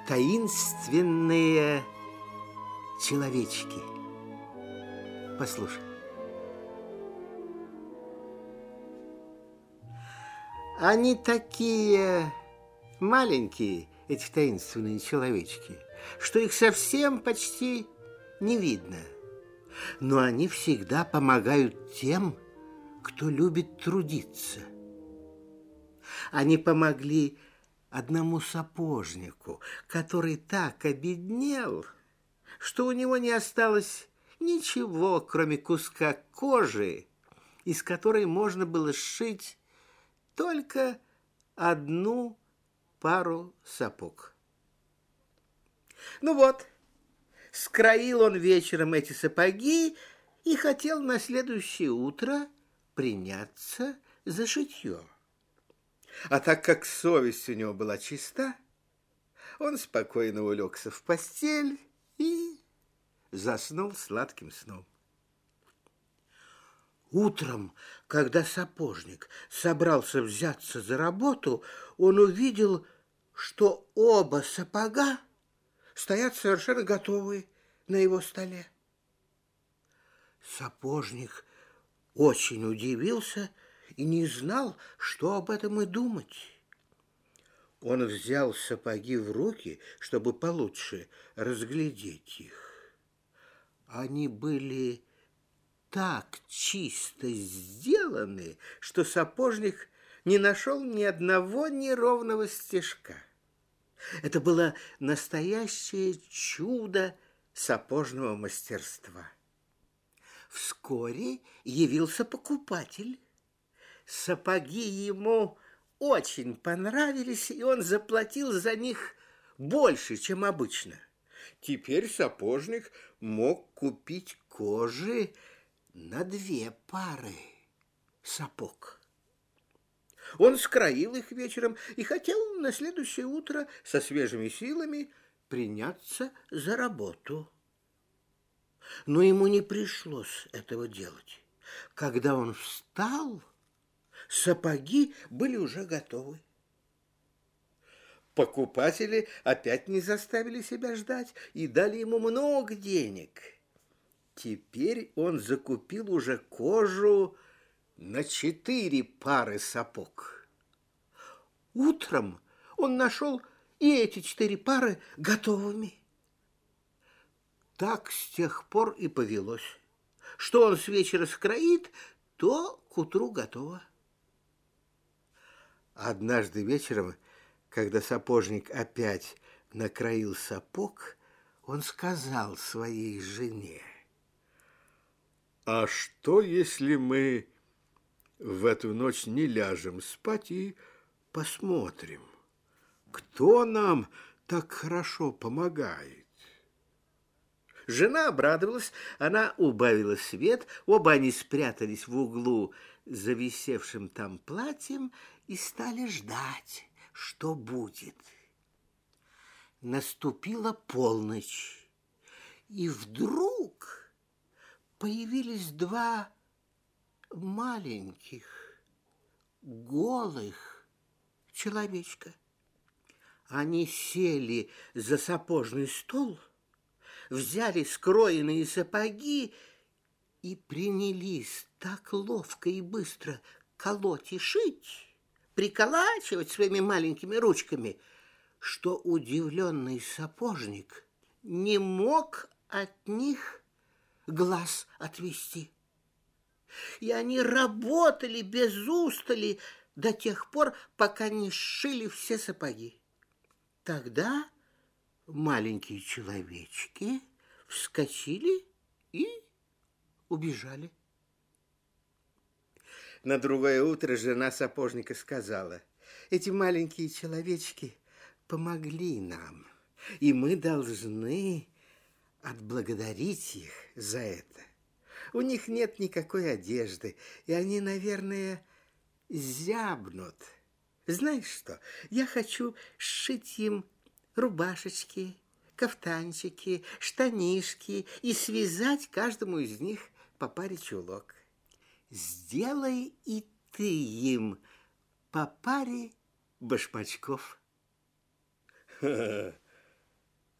Таинственные человечки. Послушай. Они такие маленькие, эти таинственные человечки, что их совсем почти не видно. Но они всегда помогают тем, кто любит трудиться. Они помогли одному сапожнику, который так обеднел, что у него не осталось ничего, кроме куска кожи, из которой можно было сшить только одну пару сапог. Ну вот, скроил он вечером эти сапоги и хотел на следующее утро приняться за шитье. А так как совесть у него была чиста, он спокойно улегся в постель и заснул сладким сном. Утром, когда сапожник собрался взяться за работу, он увидел, что оба сапога стоят совершенно готовые на его столе. Сапожник очень удивился и не знал, что об этом и думать. Он взял сапоги в руки, чтобы получше разглядеть их. Они были так чисто сделаны, что сапожник не нашел ни одного неровного стежка. Это было настоящее чудо сапожного мастерства. Вскоре явился покупатель. Сапоги ему очень понравились, и он заплатил за них больше, чем обычно. Теперь сапожник мог купить кожи на 2 пары сапог. Он скроил их вечером и хотел на следующее утро со свежими силами приняться за работу. Но ему не пришлось этого делать. Когда он встал, сапоги были уже готовы. Покупатели опять не заставили себя ждать и дали ему много денег. Теперь он закупил уже кожу на 4 пары сапог. Утром он нашел и эти 4 пары готовыми. Так с тех пор и повелось. Что он с вечера скроит, то к утру готово. Однажды вечером, когда сапожник опять накроил сапог, он сказал своей жене: «А что, если мы в эту ночь не ляжем спать и посмотрим, кто нам так хорошо помогает?» Жена обрадовалась, она убавила свет, оба они спрятались в углу за висевшим там платьем и стали ждать, что будет. Наступила полночь, и вдруг появились 2 маленьких голых человечка. Они сели за сапожный стол, взяли скроенные сапоги и принялись так ловко и быстро колоть и шить, приколачивать своими маленькими ручками, что удивленный сапожник не мог от них глаз отвести. И они работали без устали до тех пор, пока не сшили все сапоги. Тогда маленькие человечки вскочили и убежали. На другое утро жена сапожника сказала: «Эти маленькие человечки помогли нам, и мы должны отблагодарить их за это. У них нет никакой одежды, и они, наверное, зябнут. Знаешь что, я хочу сшить им рубашечки, кафтанчики, штанишки и связать каждому из них по паре чулок. Сделай и ты им по паре башмачков».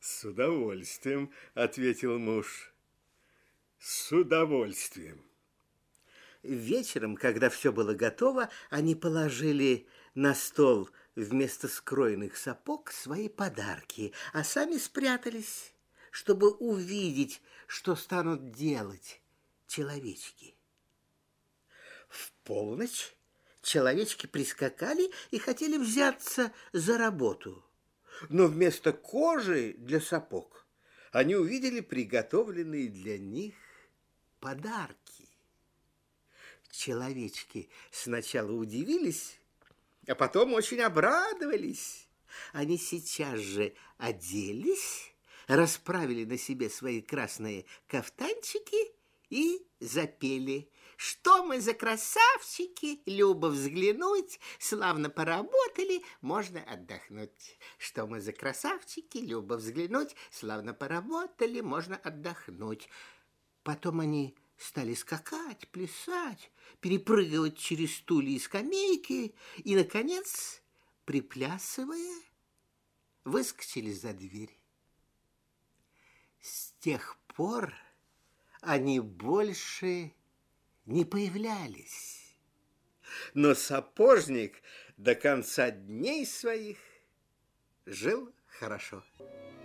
С удовольствием, ответил муж. С удовольствием. Вечером, когда все было готово, они положили на стол вместо скроенных сапог свои подарки, а сами спрятались, чтобы увидеть, что станут делать человечки. В полночь человечки прискакали и хотели взяться за работу, но вместо кожи для сапог они увидели приготовленные для них подарки. Человечки сначала удивились, а потом очень обрадовались. Они сейчас же оделись, расправили на себе свои красные кафтанчики и запели: «Что мы за красавчики, любо взглянуть, славно поработали, можно отдохнуть. Что мы за красавчики, любо взглянуть, славно поработали, можно отдохнуть». Потом они стали скакать, плясать, перепрыгивать через стулья и скамейки и, наконец, приплясывая, выскочили за дверь. С тех пор они больше не появлялись. Но сапожник до конца дней своих жил хорошо.